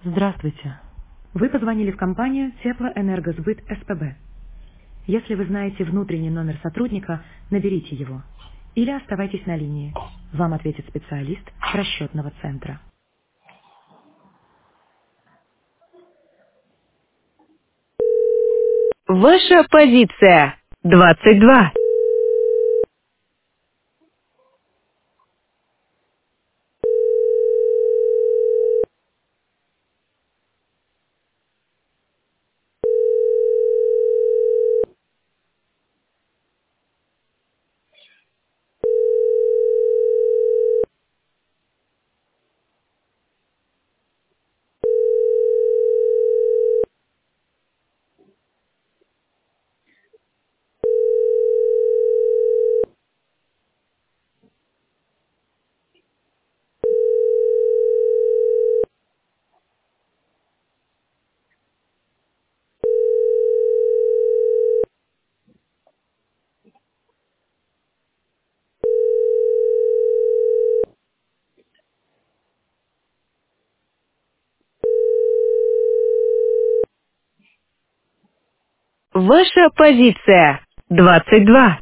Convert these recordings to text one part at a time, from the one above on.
Здравствуйте. Вы позвонили в компанию Теплоэнергосбыт СПБ. Если вы знаете внутренний номер сотрудника, наберите его. Или оставайтесь на линии. Вам ответит специалист расчетного центра. Ваша позиция 22. Ваша позиция 22.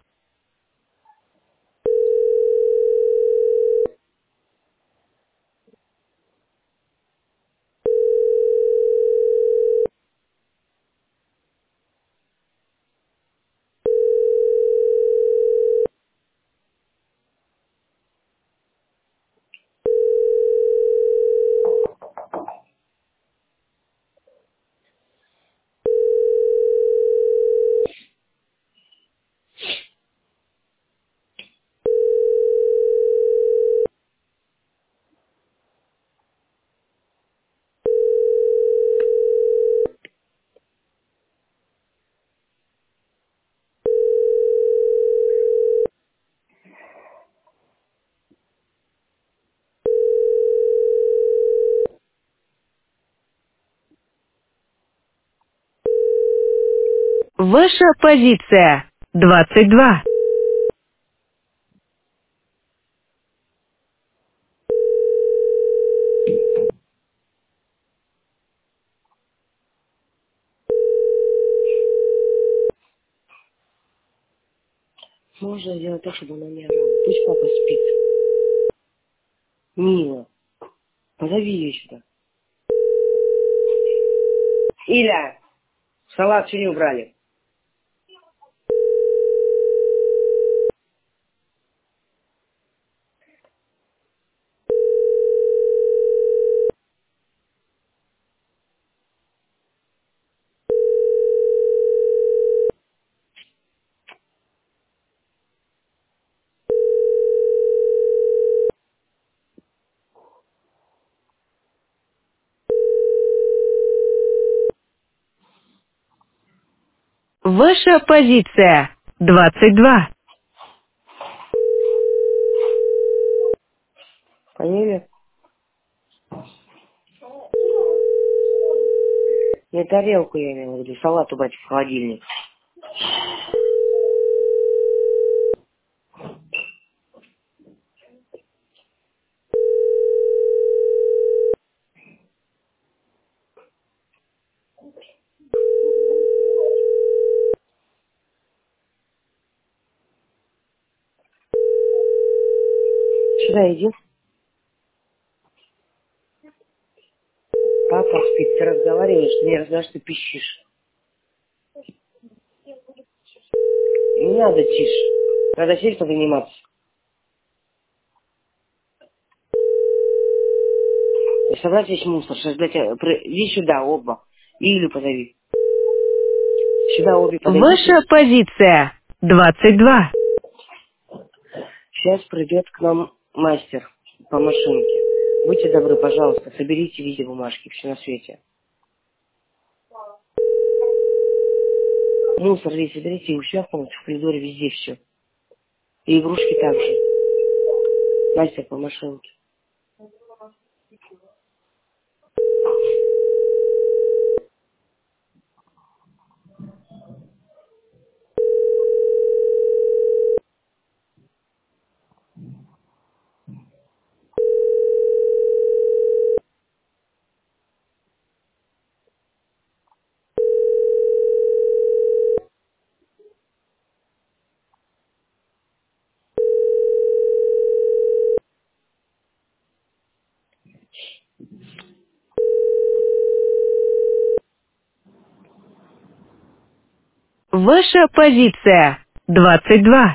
Ваша позиция 22. Можно сделать так, чтобы она не орала. Пусть папа спит. Мила, позови ее сюда. Иля, салат все не убрали. Ваша позиция 22. Поняли? Не тарелку я имела в виду, салат убрать в холодильник. Сюда иди. Папа спит, ты разговариваешь, не разговариваешь, ты пищишь. Не надо тише. Надо сесть заниматься. И собрать весь мусор. Сейчас, блядь, иди сюда, оба. Илю позови. Сюда обе Ваша подойдите. позиция 22. Сейчас придет к нам мастер по машинке. Будьте добры, пожалуйста, соберите везде бумажки, все на свете. Мусор весь соберите, и у себя в комнате, в коридоре, везде все. И игрушки также. Мастер по машинке. Ваша позиция 22.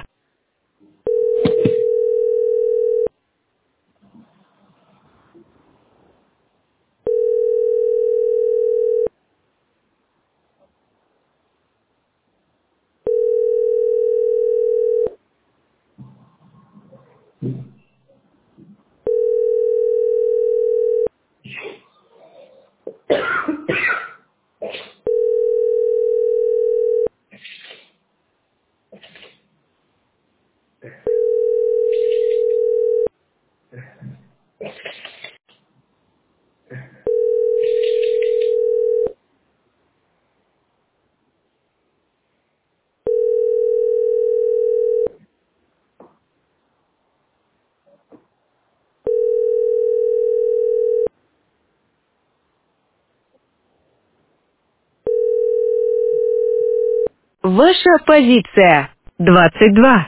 Ваша позиция 22.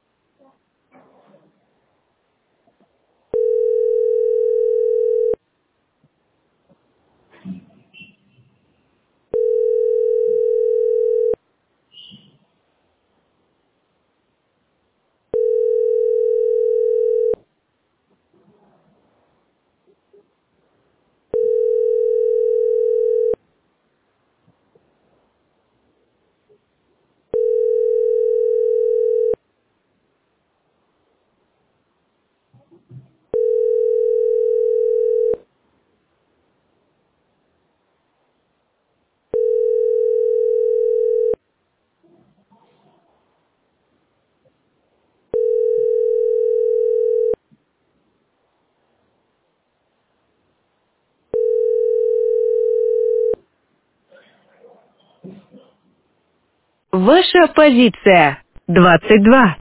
Ваша позиция 22.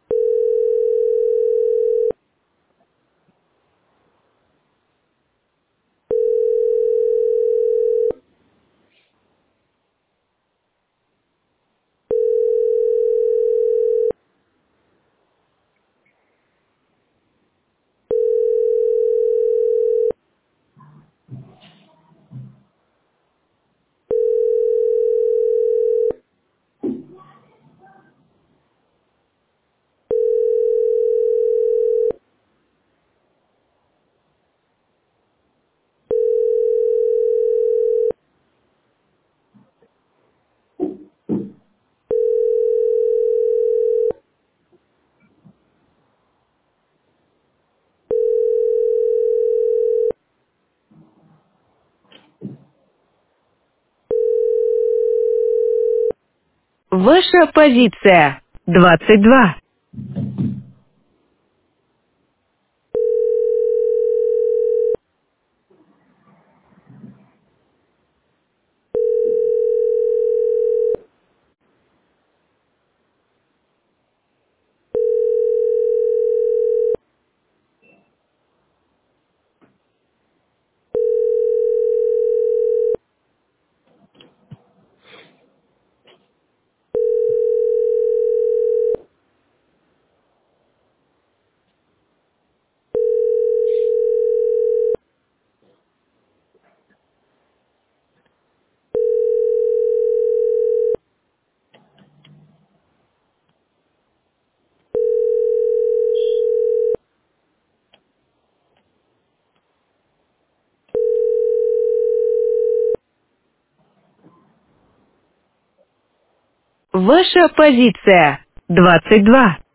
Ваша позиция 22. Ваша позиция 22.